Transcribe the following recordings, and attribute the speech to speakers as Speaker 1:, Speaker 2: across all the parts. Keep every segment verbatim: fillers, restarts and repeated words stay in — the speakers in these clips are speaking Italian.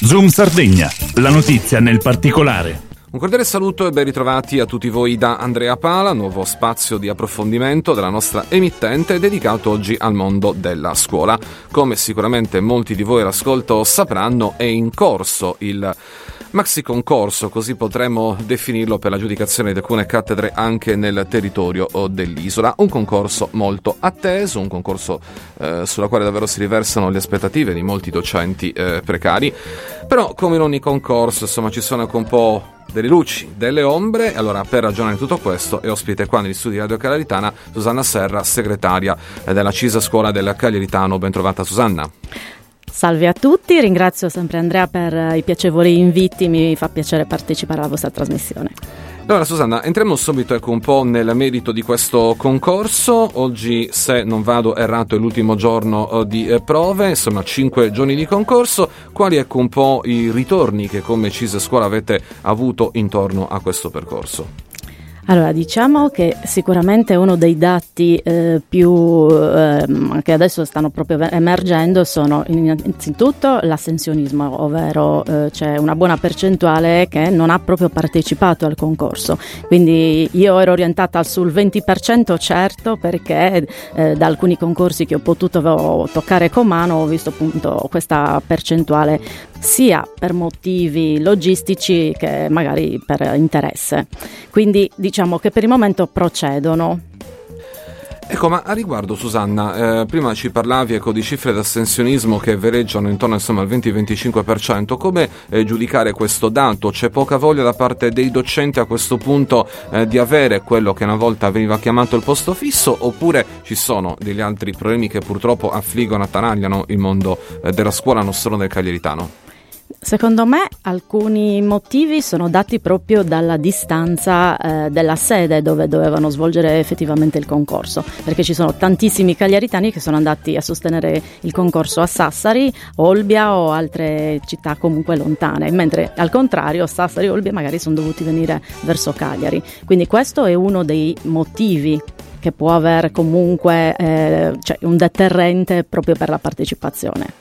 Speaker 1: Zoom Sardegna, la notizia nel particolare.
Speaker 2: Un cordiale saluto e ben ritrovati a tutti voi da Andrea Pala, nuovo spazio di approfondimento della nostra emittente dedicato oggi al mondo della scuola. Come sicuramente molti di voi all'ascolto sapranno, è in corso il maxi concorso, così potremmo definirlo, per l'aggiudicazione di alcune cattedre anche nel territorio dell'isola. Un concorso molto atteso, un concorso eh, sulla quale davvero si riversano le aspettative di molti docenti eh, precari. Però, come in ogni concorso, insomma, ci sono anche un po' delle luci, delle ombre. Allora, per ragionare di tutto questo, è ospite qua negli studi di Radio Cagliaritana Susanna Serra, segretaria della CISA Scuola del Cagliaritano. Ben trovata, Susanna.
Speaker 3: Salve a tutti, ringrazio sempre Andrea per i piacevoli inviti, mi fa piacere partecipare alla vostra trasmissione.
Speaker 2: Allora, Susanna, entriamo subito ecco un po' nel merito di questo concorso. Oggi, se non vado errato, è l'ultimo giorno di eh, prove, insomma cinque giorni di concorso. Quali ecco un po' i ritorni che come CISA Scuola avete avuto intorno a questo percorso?
Speaker 3: Allora, diciamo che sicuramente uno dei dati eh, più eh, che adesso stanno proprio emergendo sono innanzitutto l'astensionismo, ovvero eh, c'è una buona percentuale che non ha proprio partecipato al concorso. Quindi io ero orientata sul venti per cento certo, perché eh, da alcuni concorsi che ho potuto toccare con mano ho visto appunto questa percentuale, sia per motivi logistici che magari per interesse. Quindi diciamo che per il momento procedono.
Speaker 2: Ecco, ma a riguardo, Susanna, eh, prima ci parlavi ecco di cifre d'astensionismo che veleggiano intorno insomma al venti venticinque per cento. Come eh, giudicare questo dato? C'è poca voglia da parte dei docenti a questo punto eh, di avere quello che una volta veniva chiamato il posto fisso, oppure ci sono degli altri problemi che purtroppo affliggono, attanagliano il mondo eh, della scuola, non solo del Cagliaritano?
Speaker 3: Secondo me alcuni motivi sono dati proprio dalla distanza eh, della sede dove dovevano svolgere effettivamente il concorso, perché ci sono tantissimi cagliaritani che sono andati a sostenere il concorso a Sassari, Olbia o altre città comunque lontane, mentre al contrario Sassari e Olbia magari sono dovuti venire verso Cagliari. Quindi questo è uno dei motivi che può avere comunque eh, cioè un deterrente proprio per la partecipazione.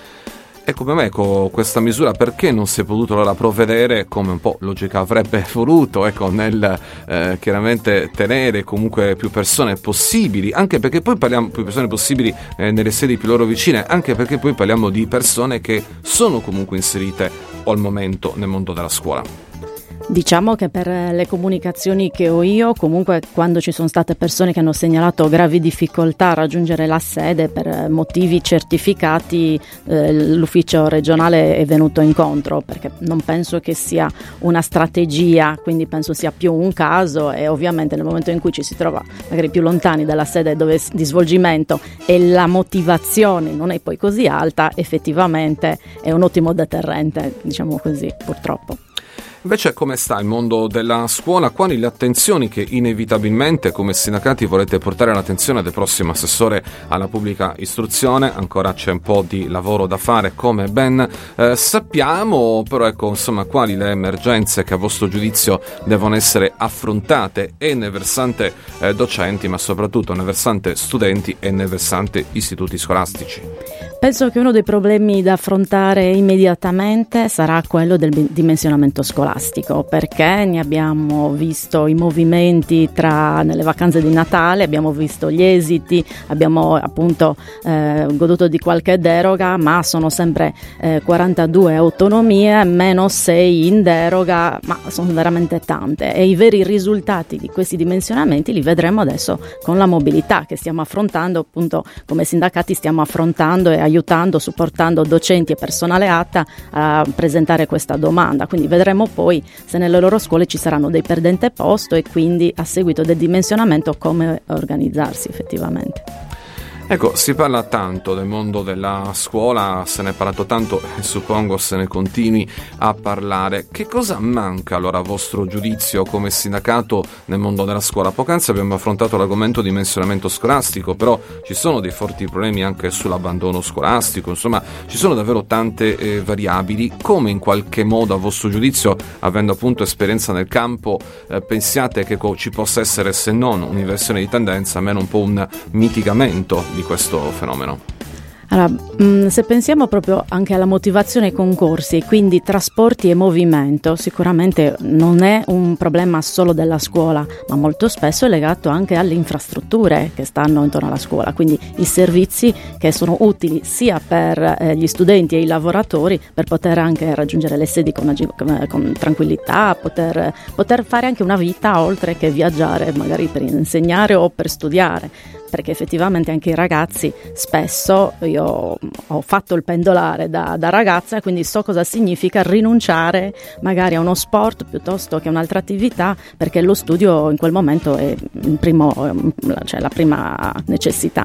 Speaker 2: Ecco, per me ecco, questa misura perché non si è potuto allora provvedere, come un po' logica avrebbe voluto, ecco, nel eh, chiaramente tenere comunque più persone possibili, anche perché poi parliamo più persone possibili eh, nelle sedi più loro vicine, anche perché poi parliamo di persone che sono comunque inserite al momento nel mondo della scuola.
Speaker 3: Diciamo che per le comunicazioni che ho io, comunque quando ci sono state persone che hanno segnalato gravi difficoltà a raggiungere la sede per motivi certificati, eh, l'ufficio regionale è venuto incontro, perché non penso che sia una strategia, quindi penso sia più un caso, e ovviamente nel momento in cui ci si trova magari più lontani dalla sede dove, di svolgimento, e la motivazione non è poi così alta, effettivamente è un ottimo deterrente, diciamo così, purtroppo.
Speaker 2: Invece, come sta il mondo della scuola? Quali le attenzioni che inevitabilmente come sindacati volete portare all'attenzione del prossimo assessore alla pubblica istruzione? Ancora c'è un po' di lavoro da fare, come ben eh, sappiamo, però ecco insomma quali le emergenze che a vostro giudizio devono essere affrontate e nel versante eh, docenti, ma soprattutto nel versante studenti e nel versante istituti scolastici?
Speaker 3: Penso che uno dei problemi da affrontare immediatamente sarà quello del dimensionamento scolastico, perché ne abbiamo visto i movimenti tra nelle vacanze di Natale, abbiamo visto gli esiti, abbiamo appunto eh, goduto di qualche deroga, ma sono sempre eh, quarantadue autonomie, meno sei in deroga, ma sono veramente tante, e i veri risultati di questi dimensionamenti li vedremo adesso con la mobilità che stiamo affrontando, appunto come sindacati stiamo affrontando e aiutando, supportando docenti e personale A T A a presentare questa domanda. Quindi vedremo poi se nelle loro scuole ci saranno dei perdente posto e quindi a seguito del dimensionamento come organizzarsi effettivamente.
Speaker 2: Ecco, si parla tanto del mondo della scuola, se ne è parlato tanto e suppongo se ne continui a parlare. Che cosa manca allora a vostro giudizio come sindacato nel mondo della scuola? Poc'anzi abbiamo affrontato l'argomento dimensionamento scolastico, però ci sono dei forti problemi anche sull'abbandono scolastico, insomma ci sono davvero tante eh, variabili. Come in qualche modo a vostro giudizio, avendo appunto esperienza nel campo, eh, pensiate che co- ci possa essere, se non un'inversione di tendenza, almeno un po' un mitigamento di questo fenomeno?
Speaker 3: Allora, mh, se pensiamo proprio anche alla motivazione ai concorsi, quindi trasporti e movimento, sicuramente non è un problema solo della scuola, ma molto spesso è legato anche alle infrastrutture che stanno intorno alla scuola, quindi i servizi che sono utili sia per eh, gli studenti e i lavoratori per poter anche raggiungere le sedi con, con, con tranquillità, poter, poter fare anche una vita oltre che viaggiare magari per insegnare o per studiare. Perché effettivamente anche i ragazzi spesso, io ho fatto il pendolare da, da ragazza, quindi so cosa significa rinunciare magari a uno sport piuttosto che a un'altra attività, perché lo studio in quel momento è il primo, cioè la prima necessità.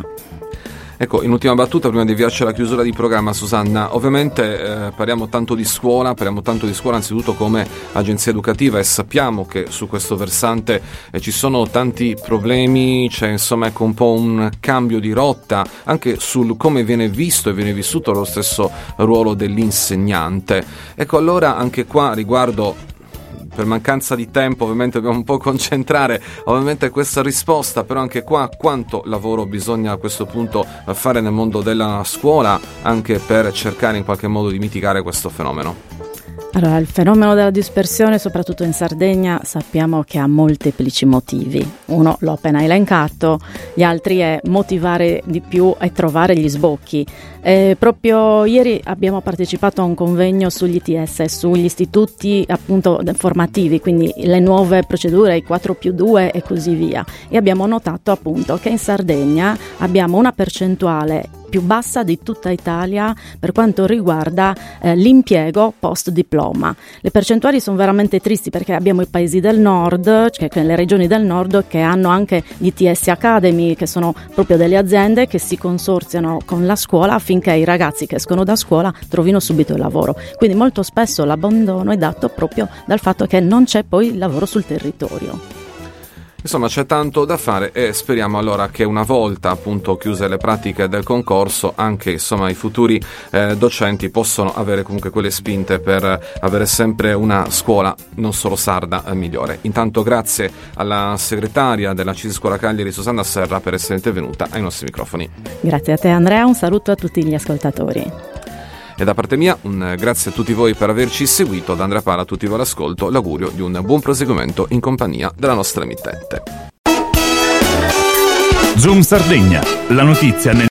Speaker 2: Ecco, in ultima battuta, prima di avviarci alla chiusura di programma, Susanna, ovviamente eh, parliamo tanto di scuola, parliamo tanto di scuola anzitutto come agenzia educativa, e sappiamo che su questo versante eh, ci sono tanti problemi, c'è insomma ecco un po' un cambio di rotta anche sul come viene visto e viene vissuto lo stesso ruolo dell'insegnante. Ecco, allora anche qua riguardo, per mancanza di tempo ovviamente dobbiamo un po' concentrare ovviamente questa risposta, però anche qua quanto lavoro bisogna a questo punto fare nel mondo della scuola anche per cercare in qualche modo di mitigare questo fenomeno?
Speaker 3: Allora, il fenomeno della dispersione, soprattutto in Sardegna, sappiamo che ha molteplici motivi. Uno l'ho appena elencato, gli altri è motivare di più e trovare gli sbocchi. Eh, proprio ieri abbiamo partecipato a un convegno sugli I T S, sugli istituti appunto formativi, quindi le nuove procedure, i quattro più due e così via. E abbiamo notato appunto che in Sardegna abbiamo una percentuale più bassa di tutta Italia per quanto riguarda eh, l'impiego post diploma. Le percentuali sono veramente tristi perché abbiamo i paesi del nord, cioè le regioni del nord, che hanno anche gli I T S Academy, che sono proprio delle aziende che si consorziano con la scuola affinché i ragazzi che escono da scuola trovino subito il lavoro. Quindi molto spesso l'abbandono è dato proprio dal fatto che non c'è poi il lavoro sul territorio.
Speaker 2: Insomma, c'è tanto da fare e speriamo allora che una volta appunto chiuse le pratiche del concorso anche insomma i futuri eh, docenti possano avere comunque quelle spinte per avere sempre una scuola non solo sarda eh, migliore. Intanto grazie alla segretaria della C I S Scuola Cagliari, Susanna Serra, per essere intervenuta ai nostri microfoni.
Speaker 3: Grazie a te Andrea, un saluto a tutti gli ascoltatori.
Speaker 2: E da parte mia un grazie a tutti voi per averci seguito. Da Andrea Pala a tutti voi l'ascolto, l'augurio di un buon proseguimento in compagnia della nostra emittente.
Speaker 1: Zoom Sardegna, la notizia nel